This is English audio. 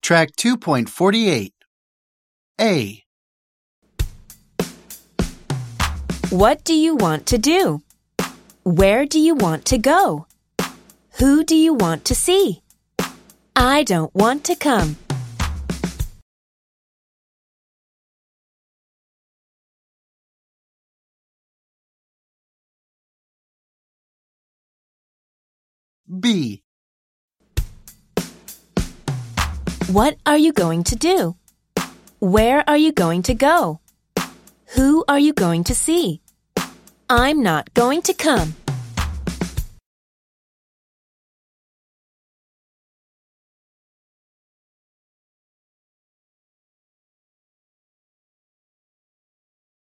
Track 2.48. A. What do you want to do? Where do you want to go? Who do you want to see? I don't want to come. B. What are you going to do? Where are you going to go? Who are you going to see? I'm not going to come.